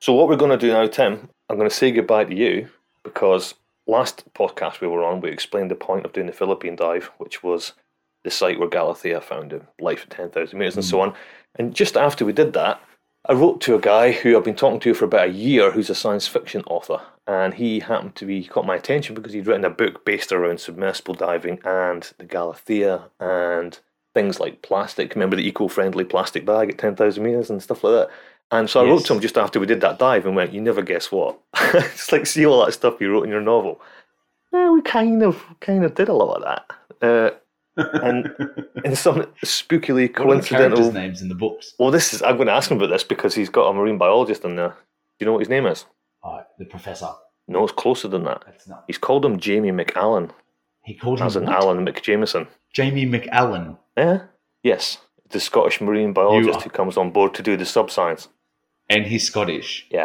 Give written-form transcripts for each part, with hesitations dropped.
So what we're going to do now, Tim, I'm going to say goodbye to you because last podcast we were on, we explained the point of doing the Philippine dive, which was the site where Galathea found life at 10,000 metres and so on. And just after we did that, I wrote to a guy who I've been talking to for about a year who's a science fiction author. And he happened to be caught my attention because he'd written a book based around submersible diving and the Galathea and things like plastic. Remember the eco-friendly plastic bag at 10,000 metres and stuff like that? And so I wrote to him just after we did that dive and went, you never guess what. It's like, see all that stuff you wrote in your novel. We kind of did a lot of that. And in some spookily coincidental... What are the characters' names in the books? Well, I'm going to ask him about this because he's got a marine biologist in there. Do you know what his name is? The professor. No, it's closer than that. It's not. He's called him Jamie McAllen. He called him as in Alan McJamieson. Jamie McAllen? Yeah. Yes. The Scottish marine biologist who comes on board to do the sub-science. And he's Scottish. Yeah.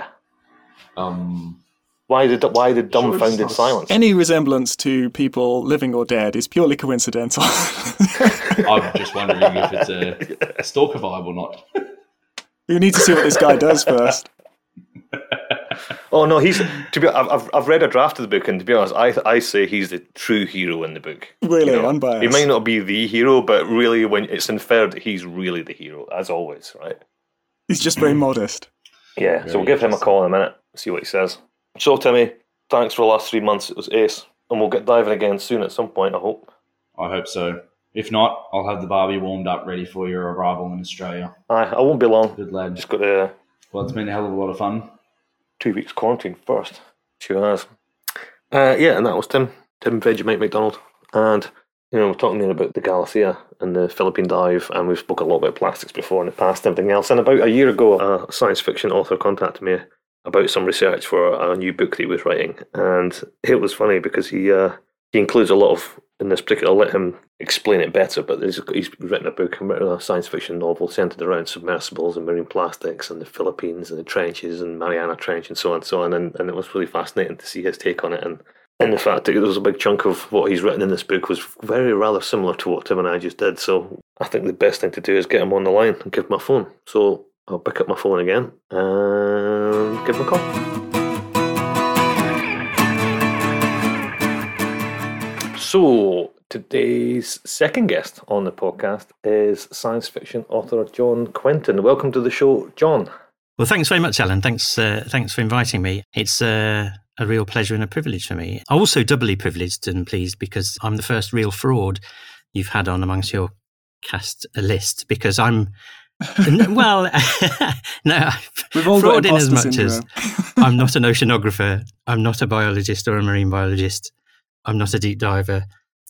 Why the dumbfounded silence? Any resemblance to people living or dead is purely coincidental. I'm just wondering if it's a stalker vibe or not. You need to see what this guy does first. Oh no, I've read a draft of the book, and to be honest, I say he's the true hero in the book. Really, unbiased. He might not be the hero, but really, when it's inferred that he's really the hero, as always, right? He's just very modest. Yeah, so we'll give him a call in a minute, see what he says. So, Timmy, thanks for the last 3 months. It was ace, and we'll get diving again soon at some point, I hope. I hope so. If not, I'll have the barbie warmed up ready for your arrival in Australia. I won't be long. Good lad. Just got to... Well, it's been a hell of a lot of fun. 2 weeks quarantine first. Sure has. And that was Tim Vegemite McDonald. And, we're talking there about the Galathea and the Philippine dive, and we've spoken a lot about plastics before in the past and everything else. And about a year ago, a science fiction author contacted me about some research for a new book that he was writing. And it was funny because he includes a lot of, in this particular, I'll let him explain it better, but he's written a science fiction novel centered around submersibles and marine plastics and the Philippines and the trenches and Mariana Trench and so on. And it was really fascinating to see his take on it. And the fact that there was a big chunk of what he's written in this book was rather similar to what Tim and I just did. So I think the best thing to do is get him on the line and give him my phone. So I'll pick up my phone again and give him a call. So today's second guest on the podcast is science fiction author John Quentin. Welcome to the show, John. Well, thanks very much, Alan. Thanks for inviting me. It's a real pleasure and a privilege for me. I'm also doubly privileged and pleased because I'm the first real fraud you've had on amongst your cast list, because I'm... well, no, we've all fraud got in as much syndrome. as I'm not an oceanographer, I'm not a biologist or a marine biologist, I'm not a deep diver,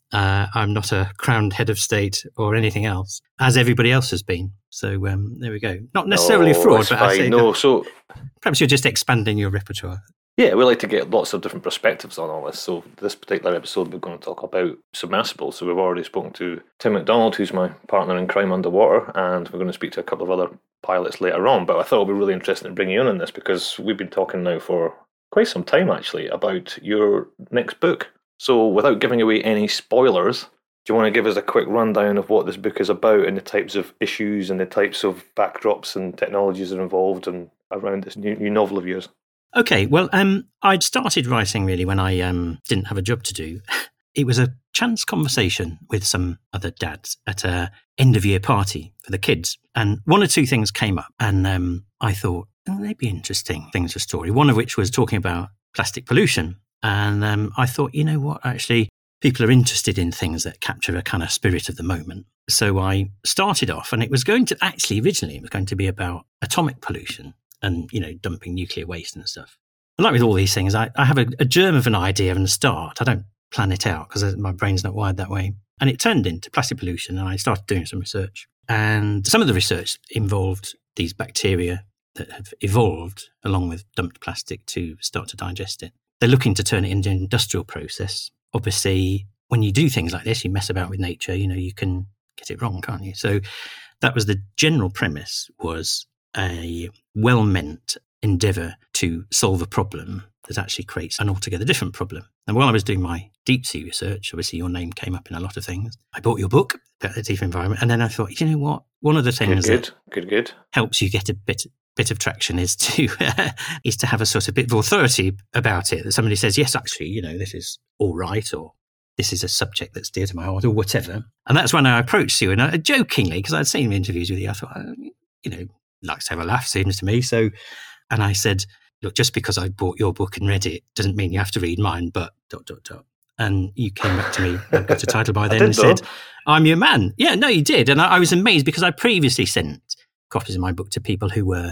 I'm not a crowned head of state or anything else, as everybody else has been. So there we go. Not necessarily fraud, but I say so perhaps you're just expanding your repertoire. Yeah, we like to get lots of different perspectives on all this. So this particular episode, we're going to talk about submersibles. So we've already spoken to Tim McDonald, who's my partner in crime underwater, and we're going to speak to a couple of other pilots later on. But I thought it would be really interesting to bring you on this because we've been talking now for quite some time, actually, about your next book. So without giving away any spoilers, do you want to give us a quick rundown of what this book is about and the types of issues and the types of backdrops and technologies that are involved and around this new novel of yours? Okay, well, I'd started writing really when I didn't have a job to do. It was a chance conversation with some other dads at a end-of-year party for the kids. And one or two things came up, and I thought, they'd be interesting things for story, one of which was talking about plastic pollution. And I thought, you know what, actually, people are interested in things that capture a kind of spirit of the moment. So I started off, and it was going to, actually, originally, it was going to be about atomic pollution and, dumping nuclear waste and stuff. And like with all these things, I have a germ of an idea and a start. I don't plan it out because my brain's not wired that way. And it turned into plastic pollution, and I started doing some research. And some of the research involved these bacteria that have evolved along with dumped plastic to start to digest it. They're looking to turn it into an industrial process. Obviously, when you do things like this, you mess about with nature, you can get it wrong, can't you? So that was the general premise, was a well-meant endeavour to solve a problem that actually creates an altogether different problem. And while I was doing my deep sea research, obviously your name came up in a lot of things. I bought your book about the deep environment, and then I thought, you know what? One of the things that good. helps you get a bit bit of traction is to have a sort of bit of authority about it. That somebody says, yes, actually, this is all right, or this is a subject that's dear to my heart, or whatever. And that's when I approached you, and I, jokingly, because I'd seen interviews with you, I thought, likes to have a laugh, seems to me. So, and I said, look, just because I bought your book and read it doesn't mean you have to read mine, but ... And you came back to me, I've got a title by then, and said, I'm your man. Yeah, no, you did. And I was amazed because I previously sent copies of my book to people who were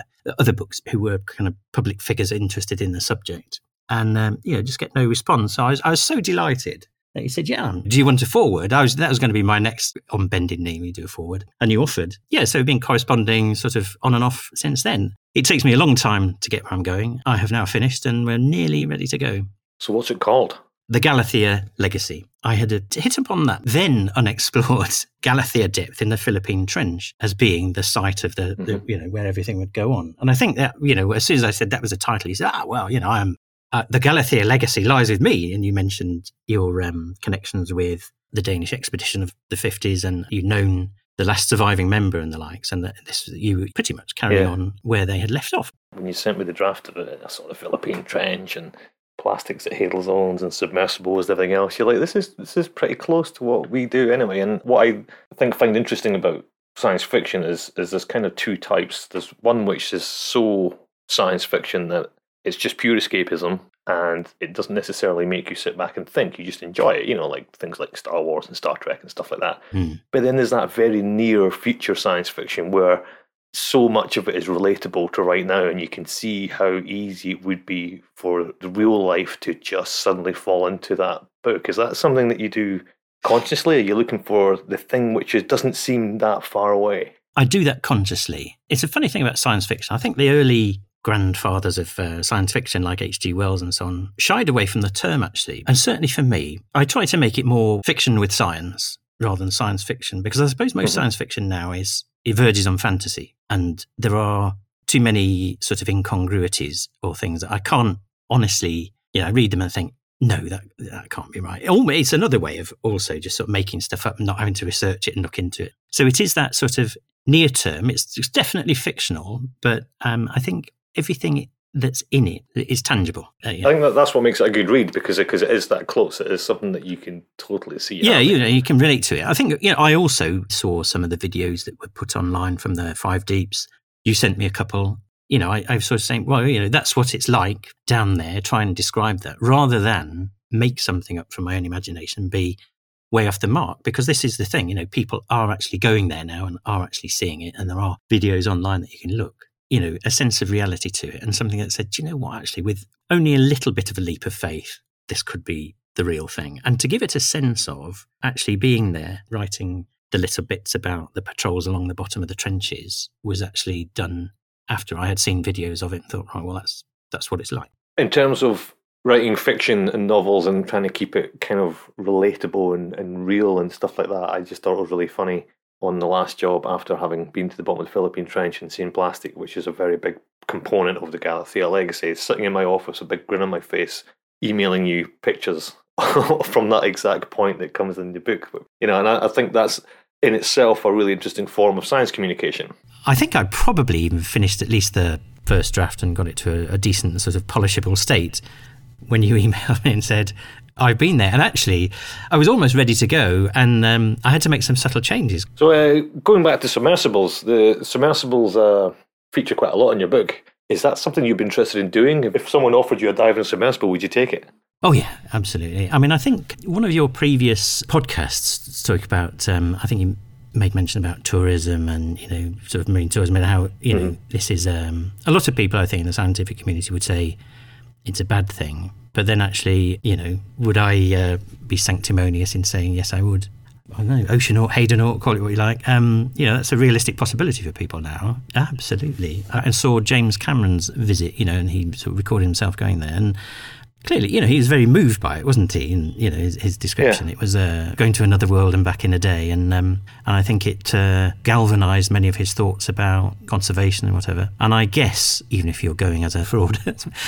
kind of public figures interested in the subject. And, just get no response. So I was so delighted that you said, yeah, do you want a forward? That was going to be my next on bended knee, we do a forward. And you offered. Yeah, so we've been corresponding sort of on and off since then. It takes me a long time to get where I'm going. I have now finished and we're nearly ready to go. So what's it called? The Galathea Legacy. I had hit upon that then unexplored Galathea depth in the Philippine Trench as being the site of the where everything would go on. And I think that, as soon as I said that was a title, you said, I am, the Galathea Legacy lies with me. And you mentioned your connections with the Danish expedition of the 50s, and you'd known the last surviving member and the likes, and that you were pretty much carrying on where they had left off. When you sent me the draft of it, I saw the Philippine Trench and plastics at Hadal Zones and submersibles and everything else. You're like, this is pretty close to what we do anyway. And what I find interesting about science fiction is there's kind of two types. There's one which is so science fiction that it's just pure escapism, and it doesn't necessarily make you sit back and think. You just enjoy it, like things like Star Wars and Star Trek and stuff like that. But then there's that very near future science fiction where so much of it is relatable to right now, and you can see how easy it would be for the real life to just suddenly fall into that book. Is that something that you do consciously? Are you looking for the thing which doesn't seem that far away? I do that consciously. It's a funny thing about science fiction. I think the early grandfathers of science fiction, like H.G. Wells and so on, shied away from the term, actually. And certainly for me, I try to make it more fiction with science rather than science fiction, because I suppose most science fiction now it verges on fantasy. And there are too many sort of incongruities or things that I can't honestly, I read them and think, no, that can't be right. It's another way of also just sort of making stuff up and not having to research it and look into it. So it is that sort of near term. It's definitely fictional, but I think everything that's in it is tangible. I think that's what makes it a good read, because it is that close. It is something that you can totally see. Yeah, you can relate to it. I think I also saw some of the videos that were put online from the Five Deeps. You sent me a couple. I was sort of saying, well, that's what it's like down there. Try and describe that rather than make something up from my own imagination and be way off the mark. Because this is the thing, people are actually going there now and are actually seeing it, and there are videos online that you can look. A sense of reality to it, and something that said, do you know what, actually, with only a little bit of a leap of faith, this could be the real thing. And to give it a sense of actually being there, writing the little bits about the patrols along the bottom of the trenches was actually done after I had seen videos of it and thought, right, well, that's what it's like. In terms of writing fiction and novels and trying to keep it kind of relatable and real and stuff like that, I just thought it was really funny. On the last job, after having been to the bottom of the Philippine Trench and seeing plastic, which is a very big component of the Galathea Legacy, sitting in my office, a big grin on my face, emailing you pictures from that exact point that comes in the book. And I think that's in itself a really interesting form of science communication. I think I probably even finished at least the first draft and got it to a decent sort of polishable state when you emailed me and said, I've been there. And actually, I was almost ready to go, and I had to make some subtle changes. So going back to submersibles, the submersibles feature quite a lot in your book. Is that something you'd be interested in doing? If someone offered you a diving submersible, would you take it? Oh, yeah, absolutely. I mean, I think one of your previous podcasts talked about, I think you made mention about tourism and, sort of marine tourism and how, this is, a lot of people, I think, in the scientific community would say it's a bad thing. But then actually, would I be sanctimonious in saying, yes, I would? I don't know, oceanaut, Haydonaut, call it what you like. That's a realistic possibility for people now. Absolutely. I saw James Cameron's visit, and he sort of recorded himself going there. And clearly, he was very moved by it, wasn't he? In, his description. Yeah. It was going to another world and back in a day. And I think it galvanised many of his thoughts about conservation and whatever. And I guess, even if you're going as a fraud,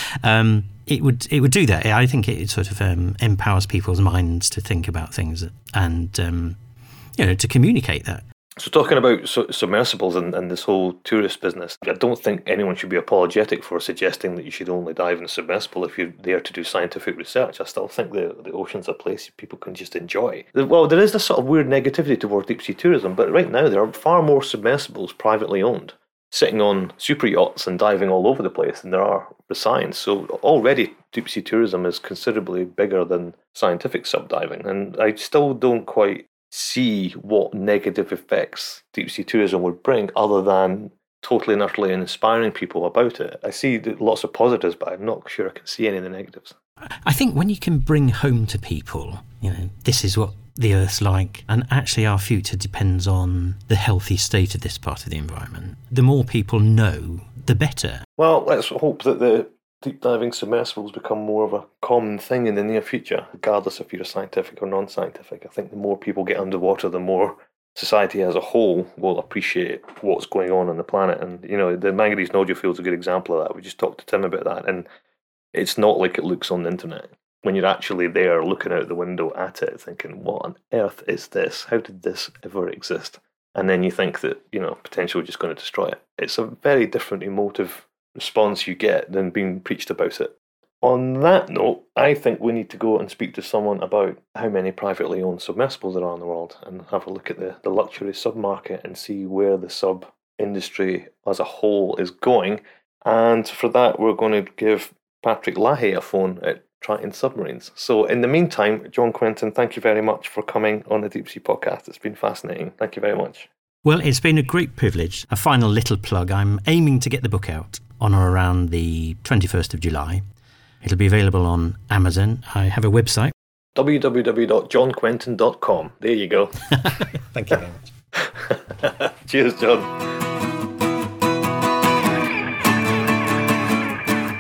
it would do that. I think it sort of empowers people's minds to think about things and to communicate that. So talking about submersibles and this whole tourist business, I don't think anyone should be apologetic for suggesting that you should only dive in a submersible if you're there to do scientific research. I still think the ocean's a place people can just enjoy. Well, there is this sort of weird negativity towards deep sea tourism, but right now there are far more submersibles privately owned, sitting on super yachts and diving all over the place than there are for science. So already deep sea tourism is considerably bigger than scientific subdiving, and I still don't quite see what negative effects deep sea tourism would bring other than totally and utterly inspiring people about it. I see lots of positives, but I'm not sure I can see any of the negatives. I think when you can bring home to people, this is what the Earth's like, and actually our future depends on the healthy state of this part of the environment, the more people know, the better. Well, let's hope that the deep diving submersibles become more of a common thing in the near future, regardless if you're scientific or non-scientific. I think the more people get underwater, the more society as a whole will appreciate what's going on the planet. And, the manganese nodule field's a good example of that. We just talked to Tim about that, and it's not like it looks on the internet. When you're actually there looking out the window at it, thinking, what on earth is this? How did this ever exist? And then you think that, potentially just going to destroy it. It's a very different emotive response you get than being preached about it. On that note, I think we need to go and speak to someone about how many privately owned submersibles there are in the world and have a look at the luxury sub-market and see where the sub-industry as a whole is going. And for that, we're going to give Patrick Lahey a phone at Triton Submarines. So in the meantime, John Quentin, thank you very much for coming on the Deep Sea Podcast. It's been fascinating. Thank you very much. Well, it's been a great privilege. A final little plug. I'm aiming to get the book out on or around the 21st of July. It'll be available on Amazon. I have a website. www.johnquentin.com. There you go. Thank you very much. Cheers, John.